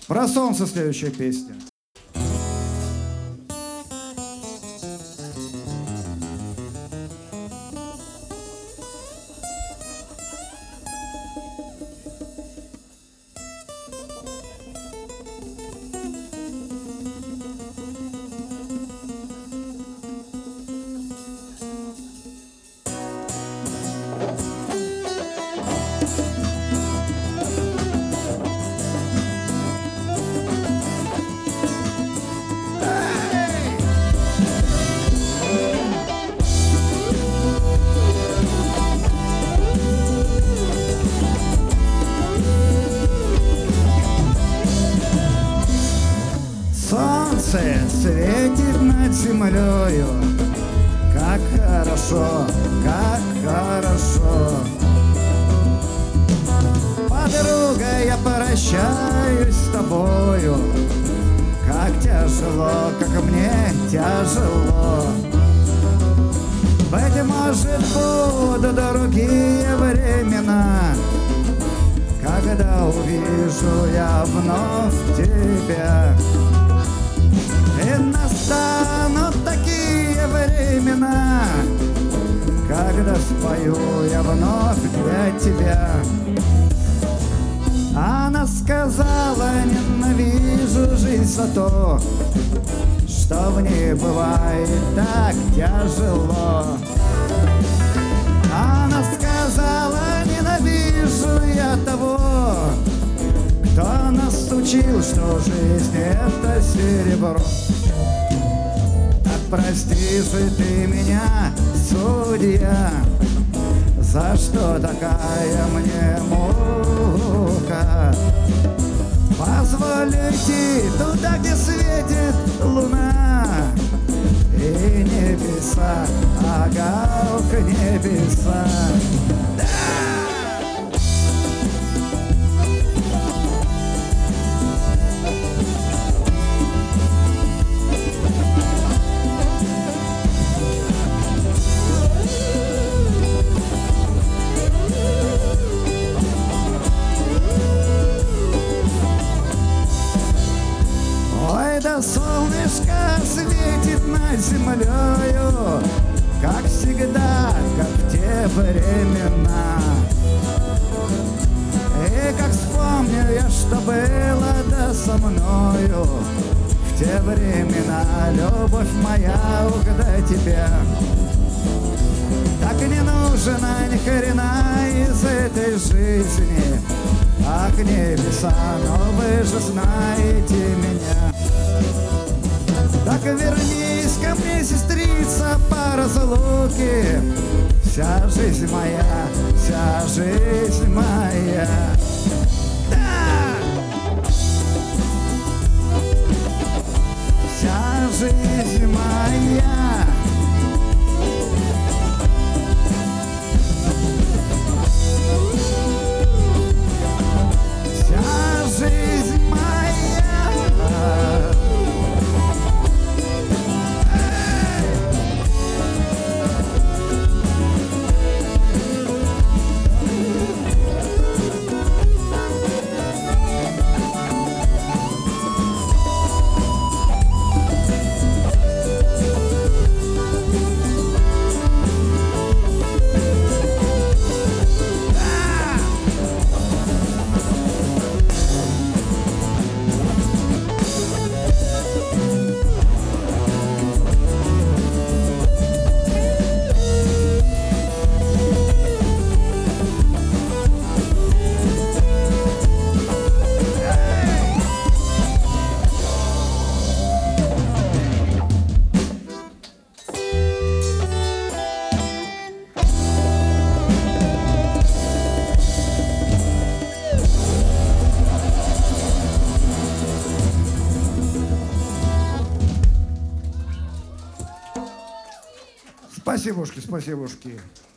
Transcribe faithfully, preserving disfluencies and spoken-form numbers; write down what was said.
Про солнце следующая песня. Солнце светит над землею, как хорошо, как хорошо. Подруга, я прощаюсь с тобою, как тяжело, как мне тяжело. Быть может, будут другие времена, когда увижу я вновь тебя. И настанут такие времена, когда спою я вновь для тебя. Она сказала, ненавижу жизнь за то, что в ней бывает так тяжело. Она сказала, ненавижу я того, кто нас учил, что жизнь — это серебро. Так прости же ты меня, судья, за что такая мне мука. Позволь идти туда, где светит луна, и небеса, ага, к небеса. Да! Да солнышко светит над землею, как всегда, как в те времена. И как вспомню я, что было да со мною в те времена, любовь моя, ух, до тебя. Так не нужна ни хрена из этой жизни, ах, небеса, но вы же знаете меня. Так вернись ко мне, сестрица, по разлуке, вся жизнь моя, вся жизнь моя. Да! Вся жизнь моя. Вся жизнь моя. Спасибушки, спасибушки.